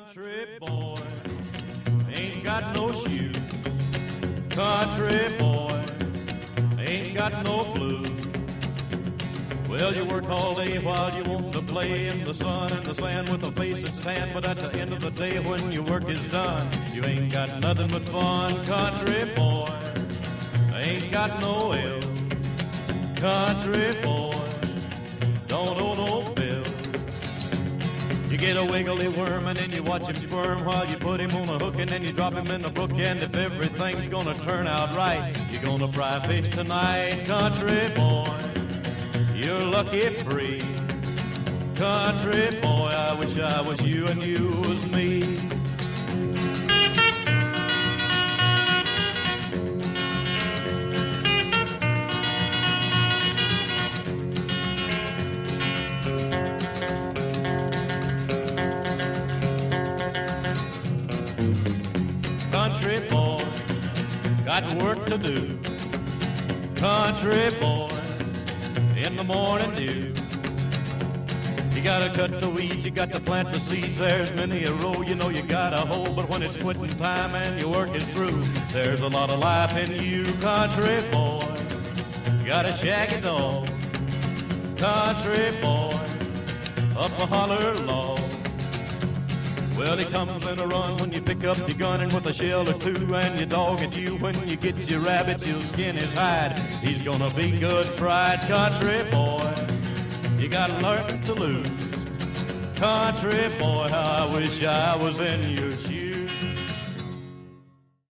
Country boy ain't got no shoes. Country boy ain't got no blues. Well, you work all day while you want to play in the sun and the sand with a face that's tan, but at the end of the day when your work is done, you ain't got nothing but fun. Country boy ain't got no ill. Country boy don't owe no bill. You get a wiggly worm and then you watch him squirm while you put him on a hook and then you drop him in the brook. And if everything's gonna turn out right, you're gonna fry fish tonight. Country boy, you're lucky free. Country boy, I wish I was you and you was me. Country boy, got work to do. Country boy, in the morning dew. You gotta cut the weeds, you got to plant the seeds. There's many a row you know you gotta hoe, but when it's quitting time and your work is through, there's a lot of life in you. Country boy, you got a shaggy dog. Country boy, up a holler log. Well, he comes in a run when you pick up your gun and with a shell or two, and your dog at you when you get your rabbit, he'll skin his hide. He's gonna be good fried. Country boy, you gotta learn to lose. Country boy, how I wish I was in your shoes.